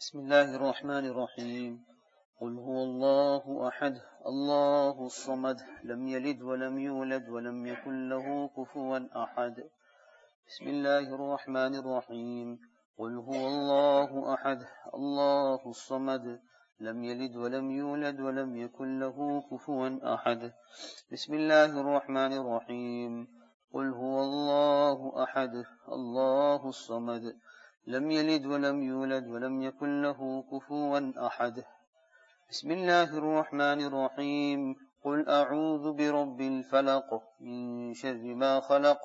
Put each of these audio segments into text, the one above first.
بسم الله الرحمن الرحيم. قل هو الله أحد الله الصمد لم يلد ولم يولد ولم يكن له كفوا أحد. بسم الله الرحمن الرحيم. قل هو الله أحد الله الصمد لم يلد ولم يولد ولم يكن له كفوا أحد. بسم الله الرحمن الرحيم. قل هو الله أحد الله الصمد لم يلد ولم يولد ولم يكن له كفوا أحد. بسم الله الرحمن الرحيم. قل أعوذ برب الفلق من شر ما خلق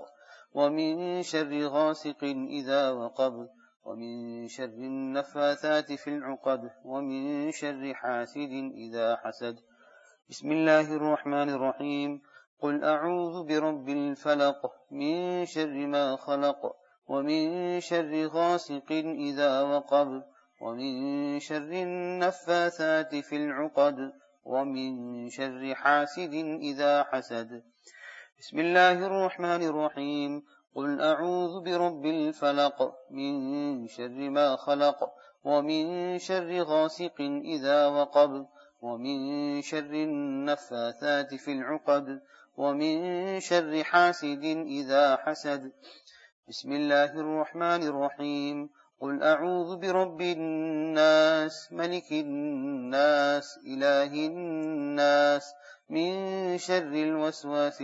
ومن شر غاسق إذا وقب ومن شر النفاثات في العقد ومن شر حاسد إذا حسد. بسم الله الرحمن الرحيم. قل أعوذ برب الفلق من شر ما خلق ومن شر غاسق إذا وقب ومن شر النفاثات في العقد ومن شر حاسد إذا حسد. بسم الله الرحمن الرحيم. قل أعوذ برب الفلق من شر ما خلق ومن شر غاسق إذا وقب ومن شر النفاثات في العقد ومن شر حاسد إذا حسد. بسم الله الرحمن الرحيم. قل أعوذ برب الناس ملك الناس إله الناس من شر الوسواس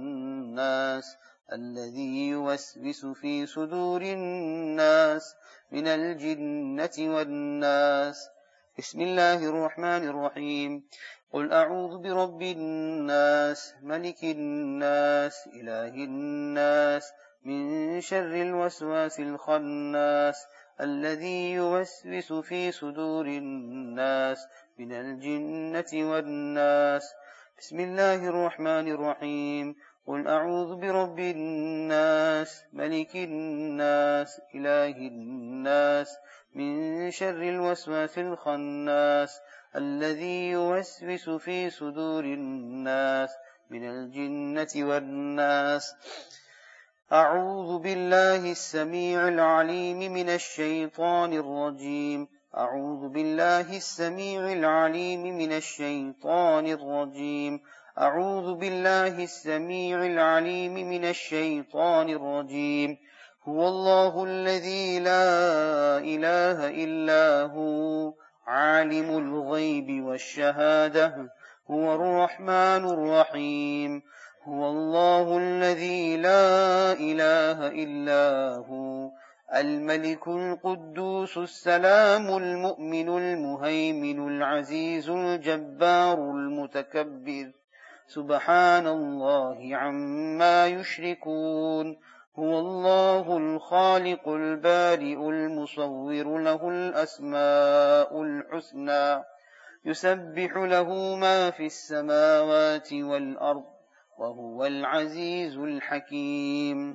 الخناس الذي يوسوس في صدور الناس من الجنة والناس. بسم الله الرحمن الرحيم. قل أعوذ برب الناس ملك الناس إله الناس من شر الوسواس الخناس الذي يوسوس في صدور الناس من الجنة والناس. بسم الله الرحمن الرحيم. قل أعوذ برب الناس ملك الناس إله الناس من شر الوسواس الخناس الذي يوسوس في صدور الناس من الجنة والناس. أعوذ بالله السميع العليم من الشيطان الرجيم. أعوذ بالله السميع العليم من الشيطان الرجيم. أعوذ بالله السميع العليم من الشيطان الرجيم. هو الله الذي لا إله إلا هو عالم الغيب والشهادة هو الرحمن الرحيم. هو الله الذي لا إله إلا هو الملك القدوس السلام المؤمن المهيمن العزيز الجبار المتكبر سبحان الله عما يشركون. هو الله الخالق البارئ المصور له الأسماء الحسنى يسبح له ما في السماوات والأرض وهو العزيز الحكيم.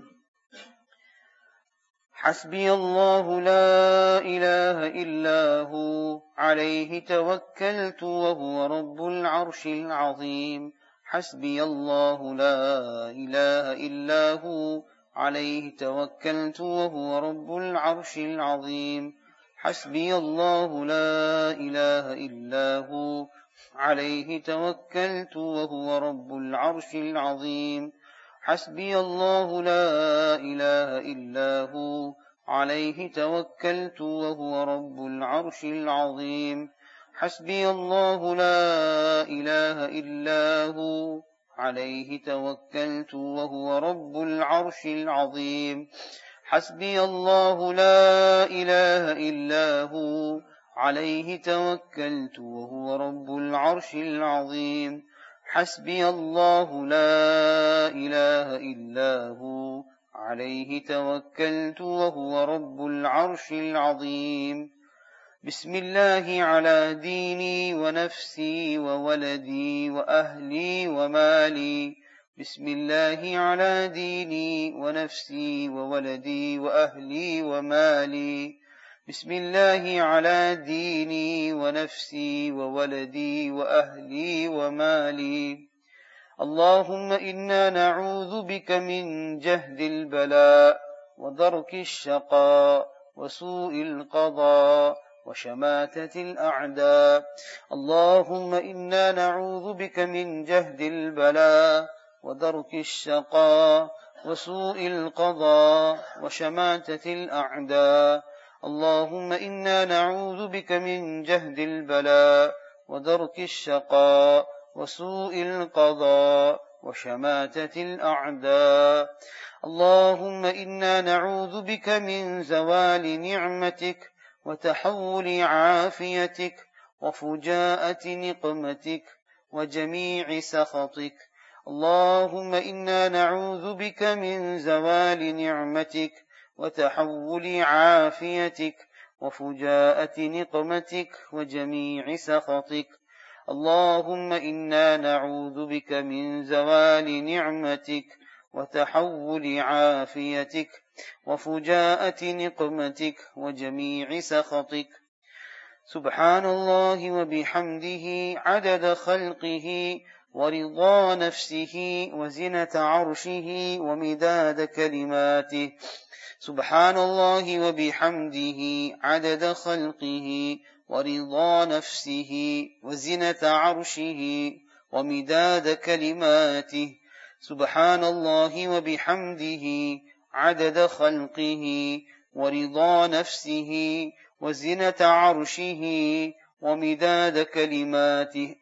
حسبي الله لا إله إلا هو عليه توكلت وهو رب العرش العظيم. حسبي الله لا إله إلا هو عليه توكلت وهو رب العرش العظيم. حسبي الله لا إله إلا هو عليه توكلت وهو رب العرش العظيم. حسبي الله لا إله إلا هو عليه توكلت وهو رب العرش العظيم. حسبي الله لا إله إلا هو عليه توكلت وهو رب العرش العظيم. حسبي الله لا إله إلا هو عليه توكلت وهو رب العرش العظيم. حسبي الله لا إله إلا هو عليه توكلت وهو رب العرش العظيم. بسم الله على ديني ونفسي وولدي وأهلي ومالي. بسم الله على ديني ونفسي وولدي وأهلي ومالي. بسم الله على ديني ونفسي وولدي وأهلي ومالي. اللهم إنا نعوذ بك من جهد البلاء ودرك الشقاء وسوء القضاء وشماتة الأعداء. اللهم إنا نعوذ بك من جهد البلاء ودرك الشقاء وسوء القضاء وشماتة الأعداء. اللهم إنا نعوذ بك من جهد البلاء ودرك الشقاء وسوء القضاء وشماتة الأعداء. اللهم إنا نعوذ بك من زوال نعمتك وتحول عافيتك وفجاءة نقمتك وجميع سخطك. اللهم إنا نعوذ بك من زوال نعمتك وتحول عافيتك وفجاءة نقمتك وجميع سخطك. اللهم إنا نعوذ بك من زوال نعمتك وتحول عافيتك وفجاءة نقمتك وجميع سخطك. سبحان الله وبحمده عدد خلقه ورضا نفسه وزنة عرشه ومداد كلماته. سبحان الله وبحمده عدد خلقه ورضا نفسه وزنة عرشه ومداد كلماته. سبحان الله وبحمده عدد خلقه ورضا نفسه وزنة عرشه ومداد كلماته.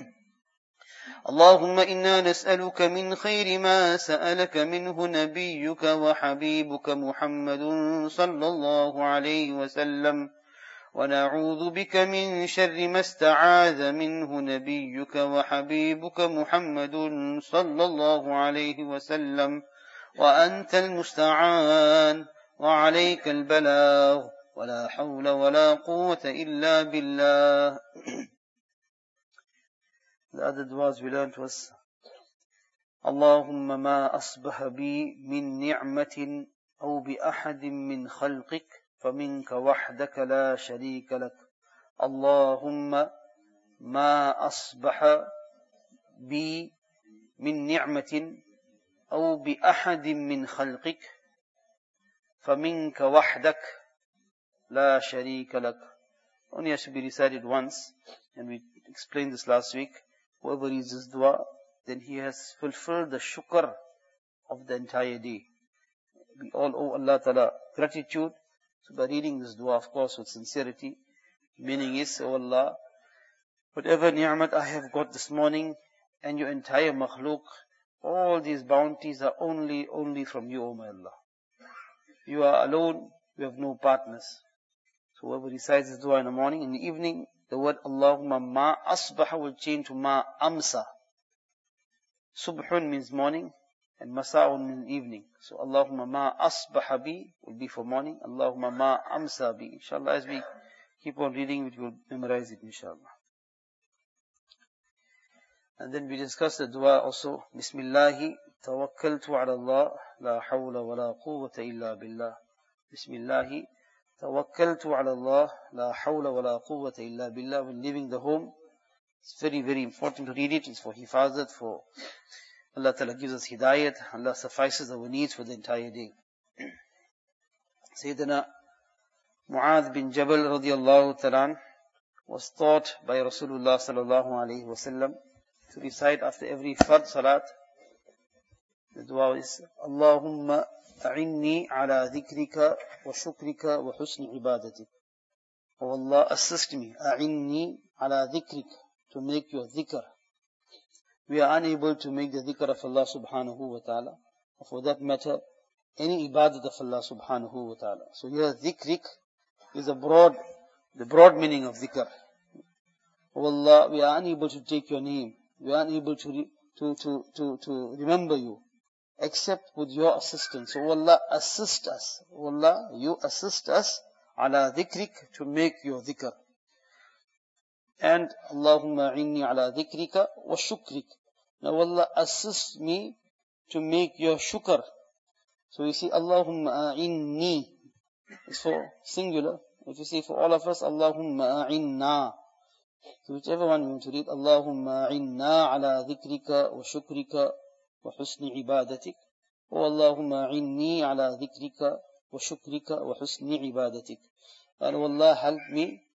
اللهم إنا نسألك من خير ما سألك منه نبيك وحبيبك محمد صلى الله عليه وسلم، ونعوذ بك من شر ما استعاذ منه نبيك وحبيبك محمد صلى الله عليه وسلم، وأنت المستعان وعليك البلاغ ولا حول ولا قوة إلا بالله. The other du'as we learned was اللهم ما أصبح بي من نعمة أو بأحد من خلقك فمنك وحدك لا شريك لك. اللهم ما أصبح بي من نعمة أو بأحد من خلقك فمنك وحدك لا شريك لك. Only has to be recited once, and we explained this last week. Whoever reads this dua, then he has fulfilled the shukr of the entire day. We all owe Allah Ta'ala gratitude. So by reading this dua, of course, with sincerity, meaning is, O Allah, whatever ni'mat I have got this morning and your entire makhluk, all these bounties are only from you, O my Allah. You are alone, you have no partners. So whoever recites this dua in the morning, in the evening, the word Allahumma ma asbaha will change to ma amsa. Subhun means morning, and masa'un means evening. So Allahumma ma asbaha bi will be for morning. Allahumma ma amsa bi. Inshallah, as we keep on reading, we will memorize it, inshallah. And then we discussed the dua also. Bismillahi tawakkaltu ala Allah, la hawla wa la quwwata illa billah. Bismillahi tawakkaltu ala Allah, la hawla wa la quwwata illa billah. When leaving the home, it's very, very important to read it. It's for hifazat, for Allah Ta'ala gives us hidayat. Allah suffices our needs for the entire day. Sayyidina Mu'adh bin Jabal radiyallahu ta'ala was taught by Rasulullah sallallahu alayhi wa sallam to recite after every fard salat. The dua is Allahumma a'inni ala dhikrika wa shukrika wa husni ibadatik. Oh Allah, assist me. A'inni ala dhikrika, to make your dhikr. We are unable to make the dhikr of Allah subhanahu wa ta'ala. For that matter, any ibadat of Allah subhanahu wa ta'ala. So here dhikrik is the broad meaning of dhikr. Oh Allah, we are unable to take your name. We are unable to remember you, except with your assistance. So Allah, assist us. Oh Allah, you assist us ala dhikrik, to make your dhikr. And Allahumma inni ala dhikrika wa shukrik. Now Allah, assist me to make your shukr. So you see, Allahumma a'inni is for singular. If you say for all of us, Allahumma a'inna. So whichever one you want to read, Allahumma a'inna ala dhikrika wa shukrika wa husni ibadatik. Or Allahumma a'inni ala dhikrika wa shukrika wa husni ibadatik. And Allah, help me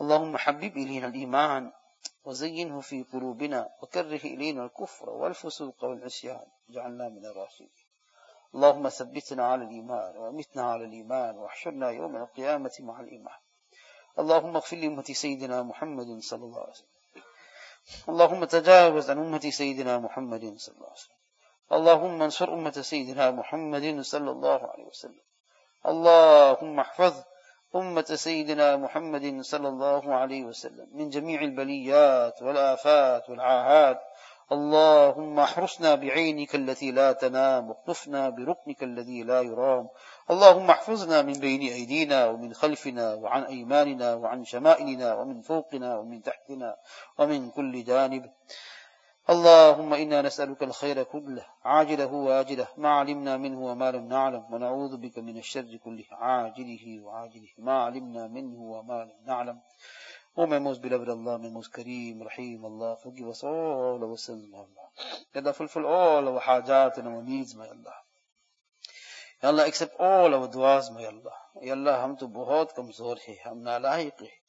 اللهم حبب إلينا الإيمان وزينه في قلوبنا وكره إلينا الكفر والفسوق والعصيان واجعلنا من الراشدين. اللهم ثبتنا على الإيمان وأمتنا على الإيمان واحشرنا يوم القيامة مع الإيمان. اللهم اغفر لأمة سيدنا محمد صلى الله عليه وسلم. اللهم تجاوز عن أمة سيدنا محمد صلى الله عليه وسلم. اللهم انصر أمة سيدنا محمد صلى الله عليه وسلم. اللهم احفظ أمة سيدنا محمد صلى الله عليه وسلم من جميع البليات والآفات والعاهات. اللهم احرسنا بعينك التي لا تنام واقطفنا بركنك الذي لا يرام. اللهم احفظنا من بين أيدينا ومن خلفنا وعن أيماننا وعن شمائلنا ومن فوقنا ومن تحتنا ومن كل جانب. اللهم إنا نسألك الخير كله عاجله وآجله ما علمنا منه وما لم نعلم ونعوذ بك من الشر كله عاجله وعاجله ما علمنا منه وما لم نعلم. O my most beloved Allah, my most Kareem, Rahim, Allah, forgive us all our sins, my Allah. Ya Allah, fulfill all our hajat and our needs, my Allah. Ya Allah, accept all our du'as, my Allah. Ya Allah, hum to bahut kamzor hai, hum nalayiq hai.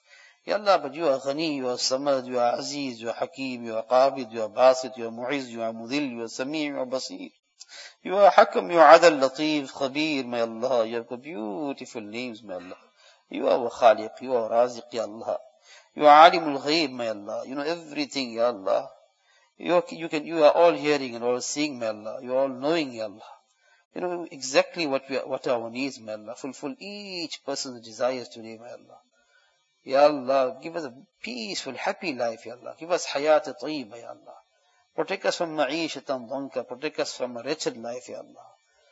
Ya Allah, but you are Ghani, you are Samad, you are Aziz, you are Hakim, you are Qabid, you are Basit, you are Mu'iz, you are Mudil, you are Sami', you are Basir. You are Hakam, you are Adal, Latif, Khabir, my Allah. You have got beautiful names, my Allah. You are Khaliq, you are Raziq, Ya Allah. You are Alimul Ghaib, my Allah. You know everything, Ya Allah. You are all hearing and all seeing, my Allah. You are all knowing, Ya Allah. You know exactly what our needs, my Allah. Fulfill each person's desires today, my Allah. Ya Allah, give us a peaceful, happy life, Ya Allah. Give us hayat tayyiba, Ya Allah. Protect us from ma'ishatan dhanka. Protect us from a wretched life, Ya Allah.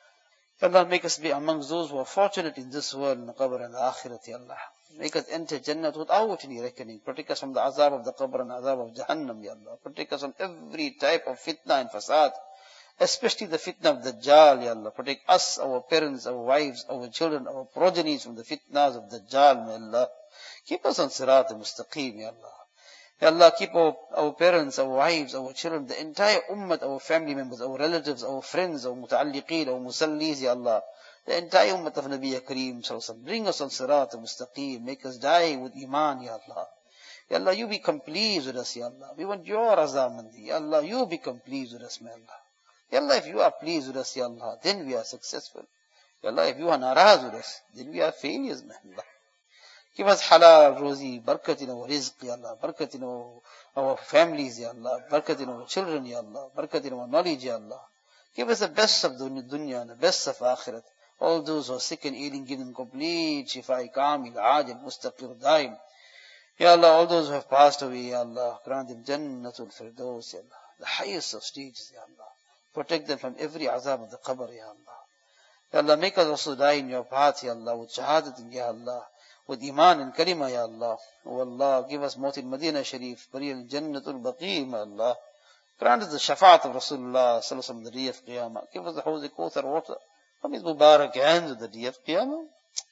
Ya Allah, make us be amongst those who are fortunate in this world, in the qabr and the akhirat, Ya Allah. Make us enter Jannat without any reckoning. Protect us from the azab of the qabr and azab of Jahannam, Ya Allah. Protect us from every type of fitna and fasad, especially the fitna of Dajjal, Ya Allah. Protect us, our parents, our wives, our children, our progenies from the fitnas of Dajjal, Ya Allah. Keep us on Sirat al-Mustaqim, Ya Allah. Ya Allah, keep our parents, our wives, our children, the entire ummah, our family members, our relatives, our friends, our muta'alliqeen, our musallis, Ya Allah. The entire ummah of Nabi Kareem Sallallahu Alaihi Wasallam. Bring us on Sirat al-Mustaqim. Make us die with Iman, Ya Allah. Ya Allah, you become pleased with us, Ya Allah. We want your razamandi. Ya Allah, you become pleased with us, Ya Allah. Ya Allah, if you are pleased with us, Ya Allah, then we are successful. Ya Allah, if you are naraz with us, then we are failures, Ya Allah. Give us halal, rozi, barakat in our rizq, Ya Allah, barakat in our families, Ya Allah, barakat in our children, Ya Allah, barakat in our knowledge, Ya Allah. Give us the best of dunya and the best of akhirat. All those who are sick and ailing, give them complete shifa, kamil, ajil, mustaqir, daim. Ya Allah, all those who have passed away, Ya Allah, grant them Jannatul Firdaus, Ya Allah, the highest of stages, Ya Allah. Protect them from every azab of the qabr, Ya Allah. Ya Allah, make us also die in your path, Ya Allah, with shahadat, Ya Allah, with iman and kalima, Ya Allah. Oh Allah, give us Mawt in Medina Sharif, burial Jannatul Baqi, Ya Allah. Grant us the shafaat of Rasulullah Sallallahu Alaihi Wasallam, the day of Qiyamah. Give us the Hawz Kawthar water from his Mubarak hands of the day of Qiyamah.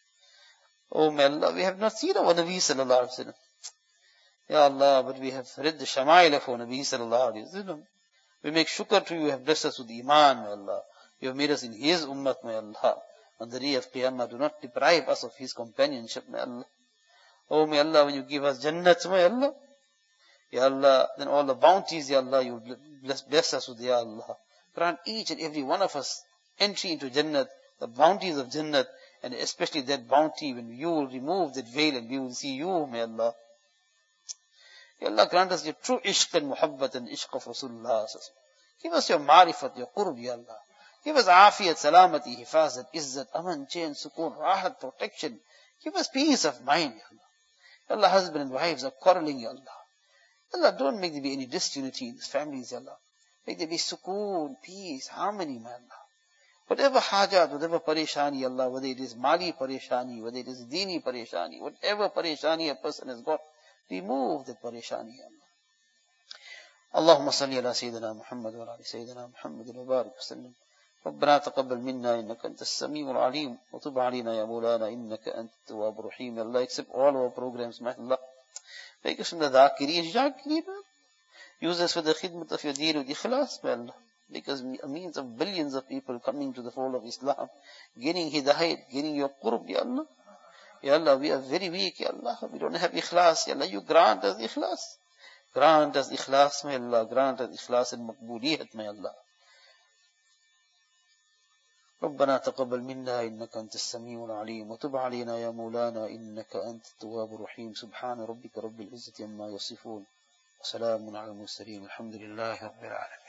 Oh my Allah, we have not seen our Nabi Sallallahu Alaihi Wasallam. Ya Allah, but we have read the Shama'il of our Nabi Sallallahu Alaihi Wasallam. We make shukr to you, you have blessed us with Iman, my Allah. You have made us in His Ummah, my Allah. On the day of Qiyamah, do not deprive us of His companionship, my Allah. Oh, my Allah, when you give us Jannat, my Allah, Ya Allah, then all the bounties, Ya Allah, you bless us with, Ya Allah. Grant each and every one of us entry into Jannat, the bounties of Jannat, and especially that bounty when you will remove that veil and we will see you, may Allah. Ya Allah, grant us your true ishq and muhabbat and ishq of Rasulullah. Give us your marifat, your qurb, Ya Allah. Give us afiyat, salamati, hifazat, izzat, aman, chain, sukoon, rahat, protection. Give us peace of mind, Ya Allah. Ya Allah, husband and wives are quarreling, Ya Allah. Ya Allah, don't make there be any disunity in these families, Ya Allah. Make there be sukoon, peace, harmony, my Allah. Whatever hajat, whatever parishani, Allah, whether it is mali parishani, whether it is dini parishani, whatever parishani a person has got, remove that parishani, Allah. Allahumma salli ala Sayyidina Muhammad wa ala Sayyidina Muhammad wa barik wa sallim. ربنا تقبل منا إنك أنت السميع العليم وتب علينا يا مولانا إنك أنت التواب الرحيم. Allah, accept all our programs, my Allah. Make us from the dhakireen, shakireen. Use us for the khidmat of your deen with ikhlas, my Allah. Make us a means of billions of people coming to the fold of Islam, gaining hidayat, gaining your qurb, Ya Allah. Ya Allah, we are very weak. Ya Allah, we don't have ikhlas. Ya Allah, you grant us ikhlas. Grant us ikhlas, my Allah. Grant us ikhlas and maqbooliyat, my Allah. ربنا تقبل منا إنك أنت السميع العليم وتب علينا يا مولانا إنك أنت التواب الرحيم سبحان ربك رب العزة عما يصفون وسلام على المرسلين الحمد لله رب العالمين.